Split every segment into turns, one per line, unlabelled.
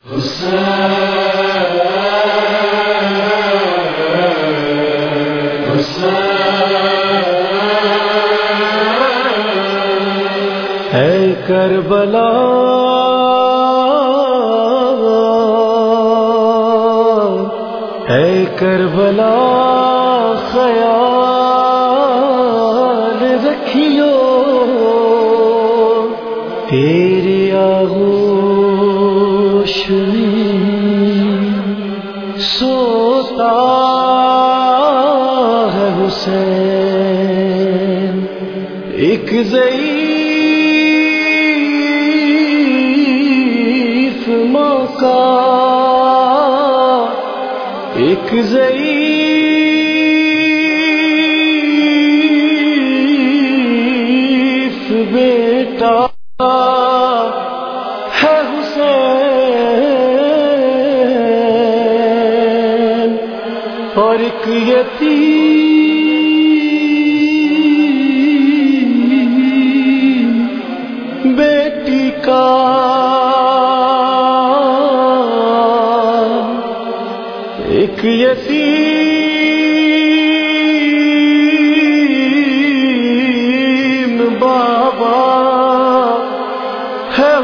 اے کربلا اے کربلا خیال رکھیو تیری آغوش میں سوتا ہے حسین، ایک ضعیف ماں کا ایک ضعیف بیٹا ہے حسین، اور ایک یتیم بیٹی کا ایک یتیم بابا ہے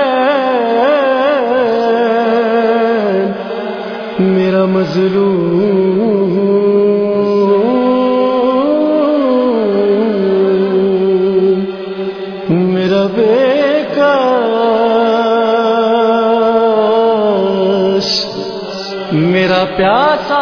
حسین، میرا مظلوم میرا بیکس میرا پیاسا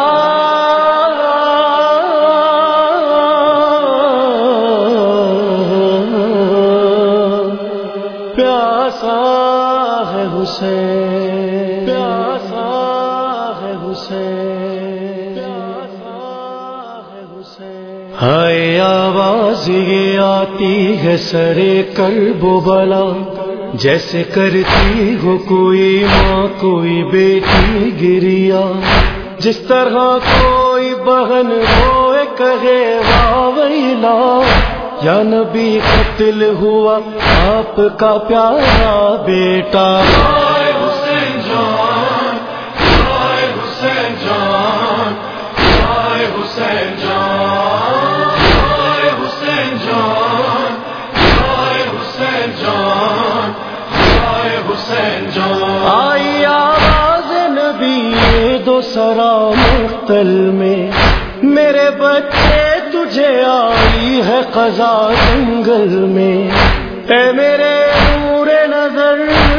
پیاسا ہے حسین، پیاسا ہے حسین، پیاسا ہے حسین۔ ہائے آواز یہ آتی ہے سرے کرب و بلا، جیسے کرتی ہو کوئی ماں کوئی بیٹی گریا، جس طرح کوئی بہن روئے کہے واہ ویلا، یا نبی قتل ہوا آپ کا پیارا بیٹا۔
ہائے حسین جان، ہائے حسین جان، ہائے حسین جان، ہائے حسین جان، ہائے حسین جان، ہائے حسین جان۔
آئی آواز نبی دو سرا مقتل میں، میرے بچے تجھے آئی ہے قضا جنگل میں، اے میرے نور نظر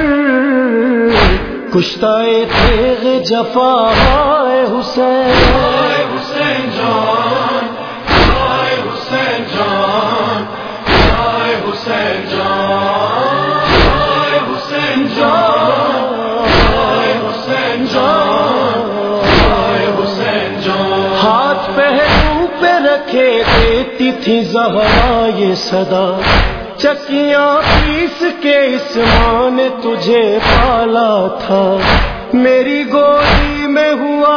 کشتہ تیغ جفا ہائے حسین،
ہائے حسین جان، ہائے حسین جان، ہائے حسین جان، ہائے حسین جان، ہائے حسین جان، ہائے حسین جان۔
ہاتھ پہلو پہ رکھے دیتی تھی زہرا یہ صدا، چکیاں پیس کے اس ماں نے تجھے پالا تھا، میری گودی میں ہوا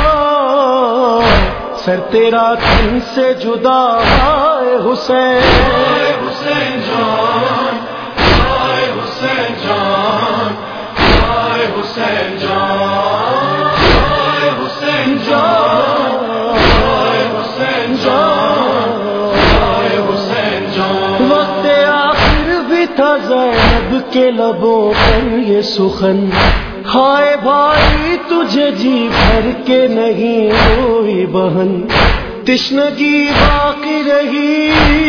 سر تیرا تن سے جدا ہائے حسین،
ہائے حسین جان، ہائے حسین جان، ہائے حسین جان، ہائے حسین جان، ہائے حسین جان، ہائے حسین جان۔
وقت آخر بھی تھا زینب کے لبوں پر یہ سخن، ہائے بھائی تجھے جی بھر کے نہیں کوئی بہن، تشنگی باقی رہی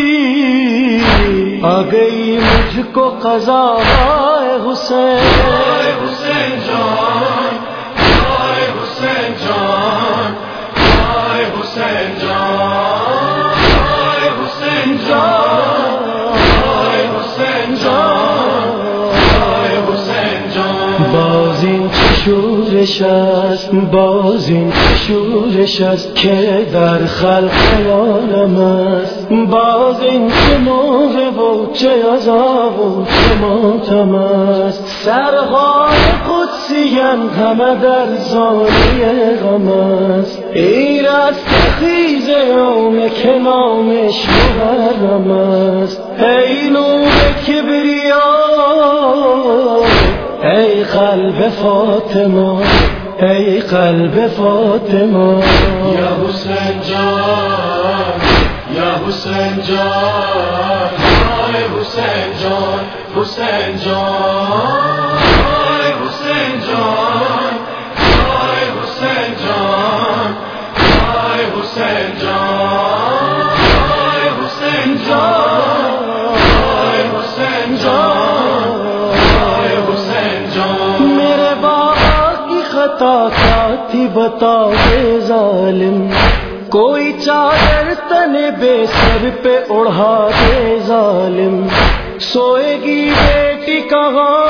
آ گئی مجھ کو قضا ہائے حسین،
ہائے حسین جان، ہائے حسین جان، ہائے حسین جان، ہائے حسین جان، ہائے حسین جان، ہائے حسین جان۔
بازین شورش است، بازین شورش است که در خلق عالم است، بازین چه نوح و چه عذاب و چه ماتم است، سرهای قدسیان همه در زانوی غم است، این است خیز یوم که نامش محرم است، ای نور کبریا ای قلب فاطمہ، ای قلب فاطمہ.
یا حسین جان، یا حسین جان، ہائے حسین جان، حسین جان، ہائے حسین جان، ہائے حسین جان، ہائے حسین جان، ہائے حسین جان، ہائے حسین جان، ہائے حسین جان.
میرے بابا کی خطا کیا تھی بتا دے ظالم، کوئی چادر تنے بے سر پہ اڑھا دے ظالم. سوئے گی بیٹی کہاں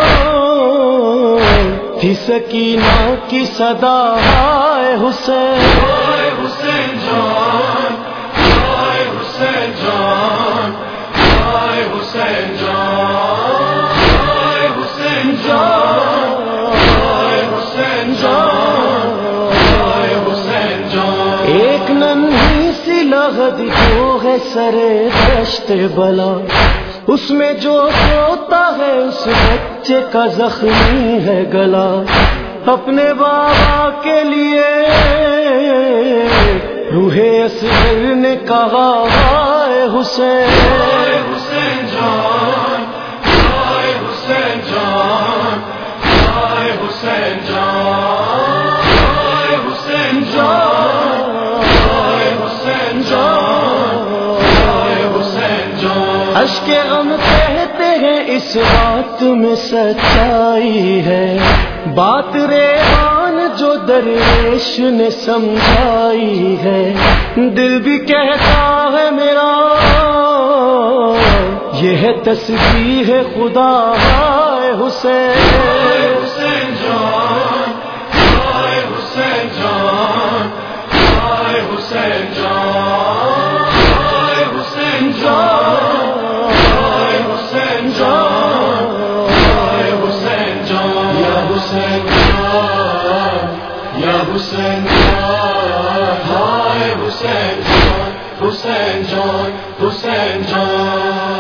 تھی سکینہ کی صدا، ہائے حسین،
ہائے حسین جان، ہائے حسین جان، ہائے حسین جان، ہائے حسین جان، ہائے حسین جان، ہائے حسین جان.
ایک ننھی سی لغد جو ہے سرے دشت بلا، اس میں جو سوتا ہے اس بچے کا زخمی ہے گلا. اپنے بابا کے لیے روح اصغر نے کہا ہائے حسین،
ہائے حسین جان، ہائے حسین جان، ہائے حسین جان، ہائے حسین جان، ہائے حسین جان، ہائے حسین جان.
اشک غم کہتے ہیں اس بات میں سچائی ہے، بات ریحان جو درویش نے سمجھائی ہے. دل بھی کہتا ہے میرا یہ ہے تسبیح خدا، ہائے حسین،
ہائے حسین جان، ہائے حسین جان، ہائے حسین جان، ہائے حسین جان، ہائے حسین جان، ہائے حسین جان. یا حسین جان، یا حسین جان، ہائے حسین جان، حسین جان، حسین جان.